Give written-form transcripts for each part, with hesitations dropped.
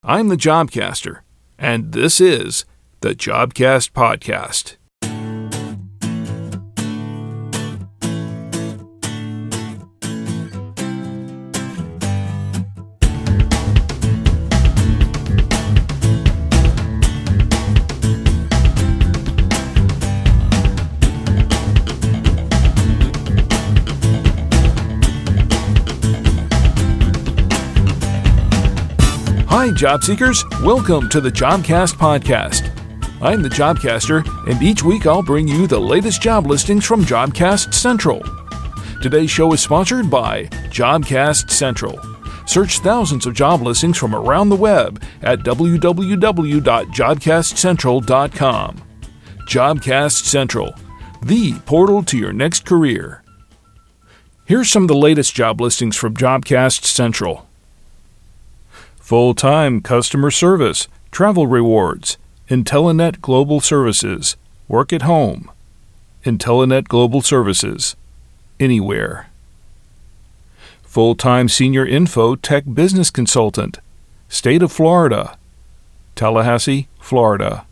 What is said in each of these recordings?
I'm the Jobcaster, and this is the Jobcast Podcast. Hi, job seekers. Welcome to the Jobcast Podcast. I'm the Jobcaster, and each week I'll bring you the latest job listings from Jobcast Central. Today's show is sponsored by Jobcast Central. Search thousands of job listings from around the web at www.jobcastcentral.com. Jobcast Central, the portal to your next career. Here's some of the latest job listings from Jobcast Central. Full-time customer service, travel rewards, Intelenet Global Services, work at home, Intelenet Global Services, anywhere. Full-time senior info tech business consultant, State of Florida, Tallahassee, Florida.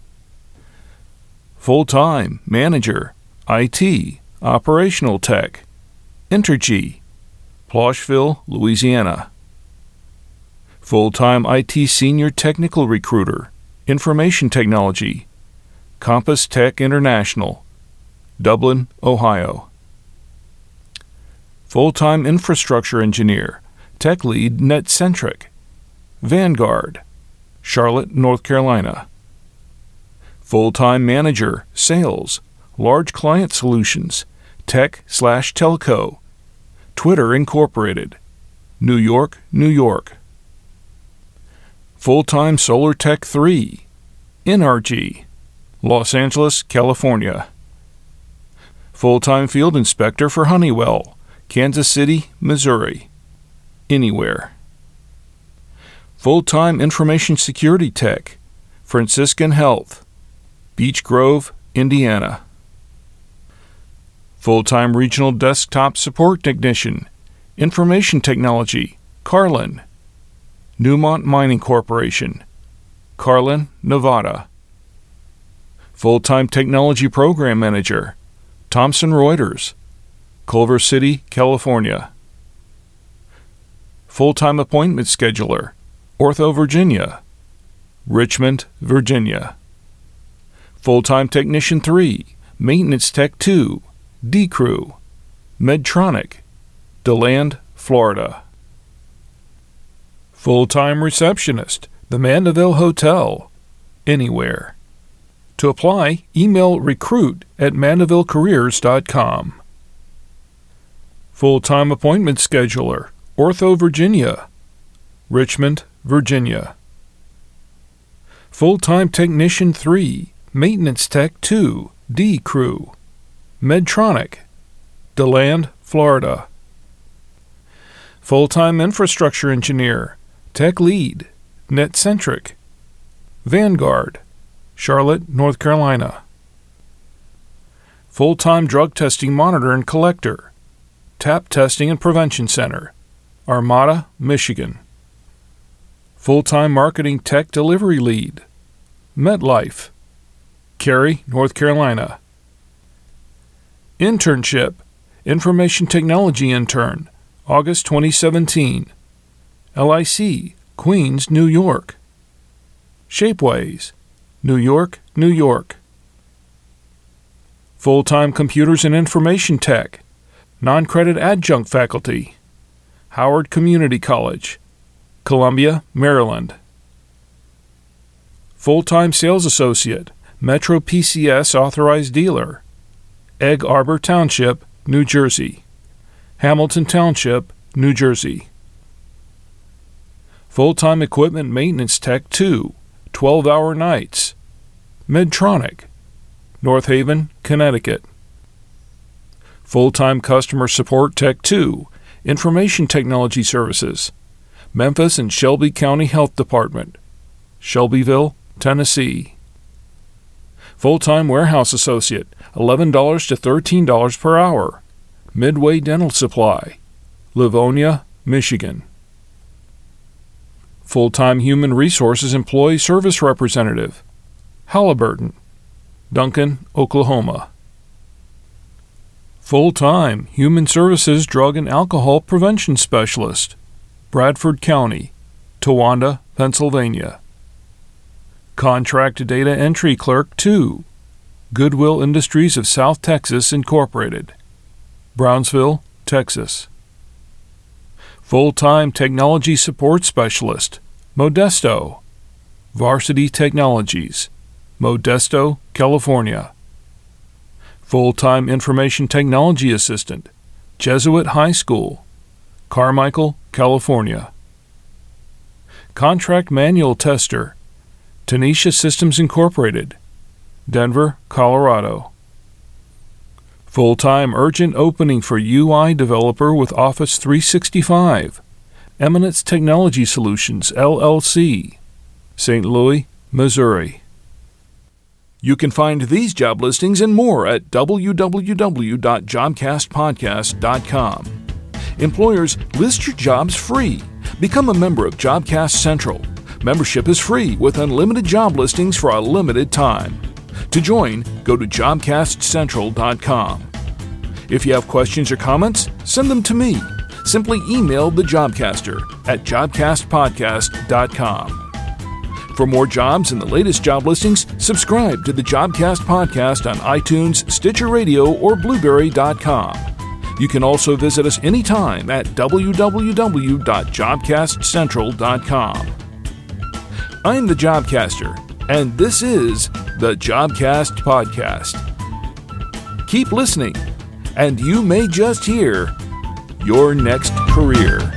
Full-time manager, IT, operational tech, Entergy, Plashville, Louisiana. Full-time IT Senior Technical Recruiter, Information Technology, Compass Tech International, Dublin, Ohio. Full-time Infrastructure Engineer, Tech Lead NetCentric, Vanguard, Charlotte, North Carolina. Full-time Manager, Sales, Large Client Solutions, Tech/Telco, Twitter Incorporated, New York, New York. Full-time Solar Tech 3, NRG, Los Angeles, California. Full-time Field Inspector for Honeywell, Kansas City, Missouri, anywhere. Full-time Information Security Tech, Franciscan Health, Beech Grove, Indiana. Full-time Regional Desktop Support Technician, Information Technology, Carlin, Newmont Mining Corporation, Carlin, Nevada. Full-time Technology Program Manager, Thomson Reuters, Culver City, California. Full-time Appointment Scheduler, Ortho, Virginia, Richmond, Virginia. Full-time Technician 3, Maintenance Tech 2, D-Crew, Medtronic, DeLand, Florida. Full-time Receptionist, the Mandeville Hotel, anywhere. To apply, email recruit@mandevillecareers.com. Full-time Appointment Scheduler, Ortho, Virginia, Richmond, Virginia. Full-time Technician 3, Maintenance Tech 2, D-Crew, Medtronic, DeLand, Florida. Full-time Infrastructure Engineer, Tech Lead, NetCentric, Vanguard, Charlotte, North Carolina. Full-time Drug Testing Monitor and Collector, TAP Testing and Prevention Center, Armada, Michigan. Full-time Marketing Tech Delivery Lead, MetLife, Cary, North Carolina. Internship, Information Technology Intern, August 2017. LIC, Queens, New York. Shapeways, New York, New York. Full-time Computers and Information Tech, Non-Credit Adjunct Faculty, Howard Community College, Columbia, Maryland. Full-time Sales Associate, Metro PCS Authorized Dealer, Egg Arbor Township, New Jersey, Hamilton Township, New Jersey. Full-time Equipment Maintenance Tech 2, 12-hour nights, Medtronic, North Haven, Connecticut. Full-time Customer Support Tech 2, Information Technology Services, Memphis and Shelby County Health Department, Shelbyville, Tennessee. Full-time Warehouse Associate, $11 to $13 per hour, Midway Dental Supply, Livonia, Michigan. Full-time Human Resources Employee Service Representative, Halliburton, Duncan, Oklahoma. Full-time Human Services Drug and Alcohol Prevention Specialist, Bradford County, Towanda, Pennsylvania. Contract Data Entry Clerk 2, Goodwill Industries of South Texas, Incorporated, Brownsville, Texas. Full-time Technology Support Specialist, Modesto, Varsity Technologies, Modesto, California. Full-time Information Technology Assistant, Jesuit High School, Carmichael, California. Contract Manual Tester, Tanisha Systems Incorporated, Denver, Colorado. Full-time urgent opening for UI developer with Office 365, Eminence Technology Solutions, LLC, St. Louis, Missouri. You can find these job listings and more at www.jobcastpodcast.com. Employers, list your jobs free. Become a member of Jobcast Central. Membership is free with unlimited job listings for a limited time. To join, go to jobcastcentral.com. If you have questions or comments, send them to me. Simply email the Jobcaster at jobcastpodcast.com. For more jobs and the latest job listings, subscribe to the Jobcast Podcast on iTunes, Stitcher Radio, or Blueberry.com. You can also visit us anytime at www.jobcastcentral.com. I'm the Jobcaster, and this is the Jobcast Podcast. Keep listening, and you may just hear your next career.